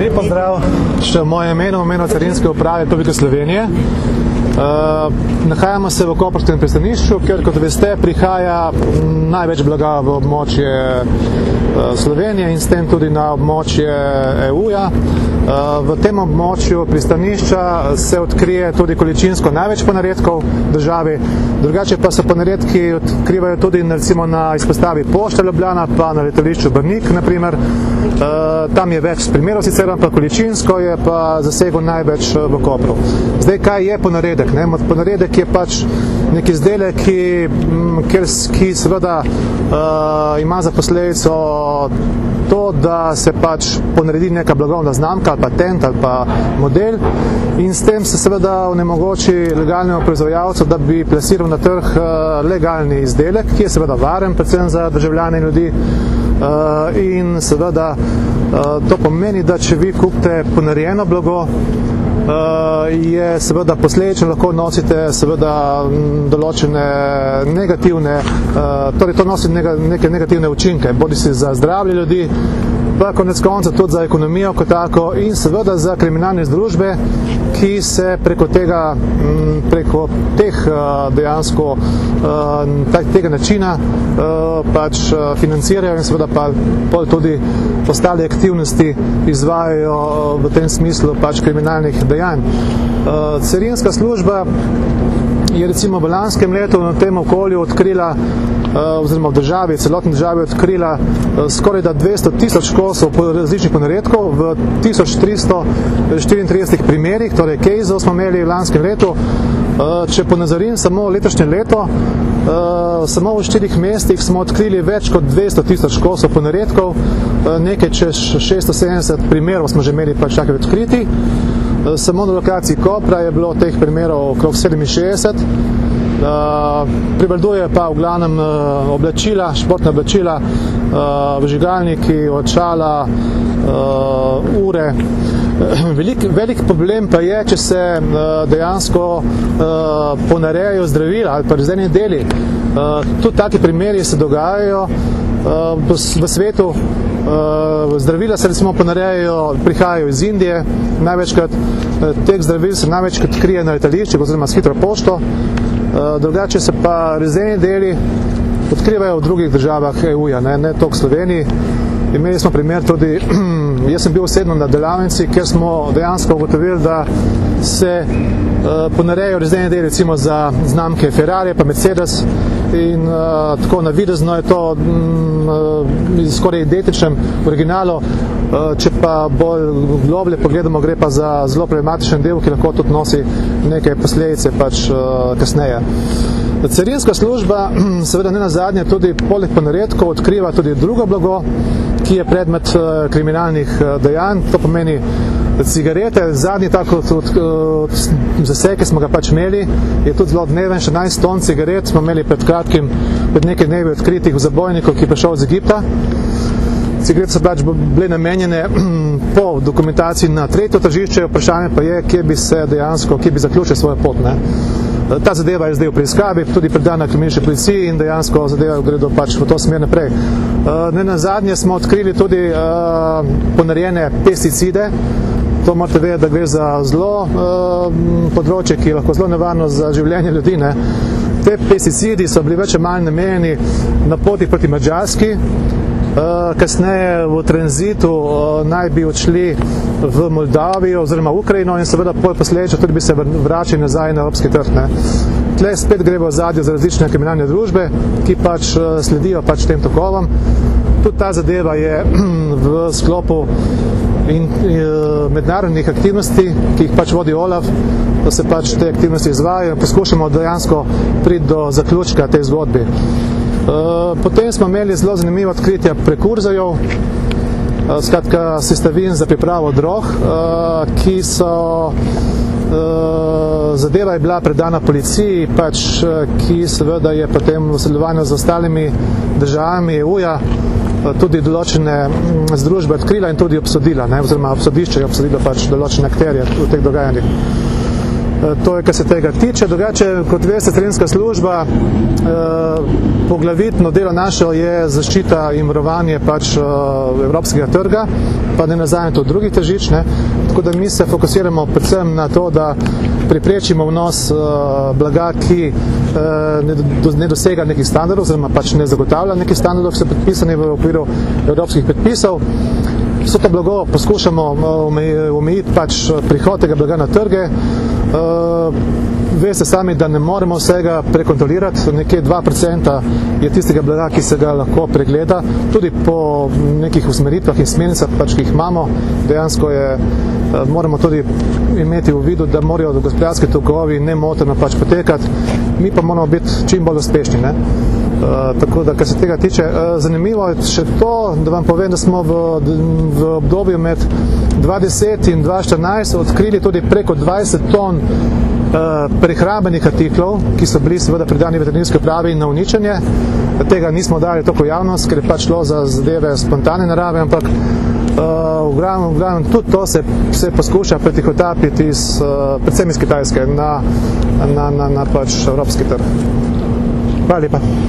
Lep pozdrav še v mojem imenu Carinske uprave Republike Slovenije. Nahajamo se v koprskem pristanišču, ker, kot veste, prihaja največ blaga v območje Slovenije in s tem tudi na območje EU-ja. V tem območju pristanišča se odkrije tudi količinsko največ ponaredkov državi, drugače pa se ponaredki odkrivajo tudi recimo na izpostavi Pošte Ljubljana, pa na letališču Brnik, naprimer. Tam je več primerov sicer, ampak količinsko je pa zasegel največ v Kopru. Zdaj, kaj je ponaredek? Ponaredek je pač nek izdelek, ki seveda ima za posledico to, da se pač ponaredi neka blagovna znamka ali patent ali pa model in s tem se seveda onemogoči legalnemu proizvajalcu, da bi plasiral na trg legalni izdelek, ki je seveda varen, predvsem za državljane in ljudi. In seveda to pomeni, da če vi kupite ponarejeno blago, je seveda posledično lahko nosite seveda določene negativne, torej to nosi neke negativne učinke, bodisi za zdravje ljudi, pa konec konca tudi za ekonomijo kot tako in seveda za kriminalne združbe, ki se preko teh dejansko tega načina pač financirajo in seveda pa tudi ostale aktivnosti izvajajo v tem smislu pač kriminalnih dejanj. Carinska služba je recimo v lanskem letu na tem okolju odkrila, oziroma v državi, celotni državi odkrila skoraj da 200 tisoč kosov različnih ponaredkov v 1334 primerih, torej caseov smo imeli v lanskem letu. Če ponazorim samo letošnje leto, samo v 4 mestih smo odkrili več kot 200 tisoč kosov ponaredkov, nekaj čez 670 primerov smo že imeli pač takih odkriti. Samo na lokaciji Kopra je bilo teh primerov okrog 67. Prevladuje pa v glavnem oblačila, športna oblačila, vžigalniki, očala, ure. Velik problem pa je, če se dejansko ponarejajo zdravila ali pa rezervni deli. Tudi taki primeri se dogajajo v svetu. Zdravila se recimo ponarejajo, prihajajo iz Indije, največkrat teh zdravil se največkrat krije na letališčih oziroma s hitro pošto, drugače se pa rezervni deli odkrivajo v drugih državah EU-ja, ne toliko v Sloveniji. Imeli smo primer tudi, jaz sem bil osebno na delavnici, kjer smo dejansko ugotovili, da se ponarejajo rezervni deli recimo za znamke Ferrari pa Mercedes in tako navidezno je to skoraj identičen originalu, če pa bolj globlje pogledamo, gre pa za zelo problematičen del, ki lahko tudi nosi neke posledice pač kasneje. Carinska služba seveda ne nazadnje tudi poleg ponaredkov odkriva tudi drugo blago, ki je predmet kriminalnih dejanj, to pomeni cigarete. Zadnji tako zaseg, ki smo ga pač imeli, je tudi zelo dneven, 16 ton cigaret smo imeli pred nekaj dnevi odkritih v zabojniku, ki je prišel iz Egipta. Cigarete so pač bile namenjene po dokumentaciji na tretje tržišče, vprašanje pa je, kje bi zaključil svojo pot. Ta zadeva je zdaj v preiskavi, tudi predana kriminalistični policiji in dejansko zadeva gredo pač v to smer naprej. Nenazadnje smo odkrili tudi ponarejene pesticide. To morate vedeti, da gre za zelo področje, ki je lahko zelo nevarno za življenje ljudi. Te pesticidi so bili več ali manj namenjeni na poti proti Madžarski, kasneje v tranzitu naj bi odšli v Moldavijo oziroma Ukrajino in seveda posledično tudi bi se vračali nazaj na evropski trg. Tle spet gre v ozadje za različne kriminalne družbe, ki pač sledijo pač tem tokovom. Tudi ta zadeva je v sklopu mednarodnih aktivnosti, ki jih pač vodi OLAF, da se pač te aktivnosti izvajajo in poskušamo dejansko priti do zaključka tej zgodbi. Potem smo imeli zelo zanimivo odkritje prekurzorjev, skratka sestavin za pripravo drog, ki so zadeva je bila predana policiji, pač, ki seveda je potem v sodelovanju z ostalimi državami EU-ja tudi določene združbe odkrila in tudi obsodila, oziroma obsodišče je obsodilo pač določene akterje v teh dogajanjih. To je, kar se tega tiče. Drugače, kot veste, carinska služba, poglavitno delo naše je zaščita in varovanje evropskega trga, pa ne nazadnje tudi drugih tržišč, ne. Tako da mi se fokusiramo predvsem na to, da preprečimo vnos blaga, ki ne dosega nekih standardov, oziroma ne zagotavlja nekih standardov, ki so predpisani v okviru evropskih predpisov. Vso to blago poskušamo omejiti prihod tega blaga na trge. Veste sami, da ne moremo vsega prekontrolirati, nekje 2% je tistega blaga, ki se ga lahko pregleda, tudi po nekih usmeritvah in smernicah, ki jih imamo. Dejansko moramo tudi imeti v vidu, da morajo gospodarski tokovi nemoteno potekati, mi pa moramo biti čim bolj uspešni, ne? Tako da, kar se tega tiče, zanimivo je še to, da vam povem, da smo v obdobju med 2010 in 2014 odkrili tudi preko 20 ton prehrambenih artiklov, ki so bili seveda predani veterinarski upravi na uničenje. Tega nismo dali toliko javnost, ker je šlo za zadeve spontane narave, ampak v glavnem tudi to se poskuša pretihotapiti predvsem iz Kitajske na evropski trg. Hvala lepa.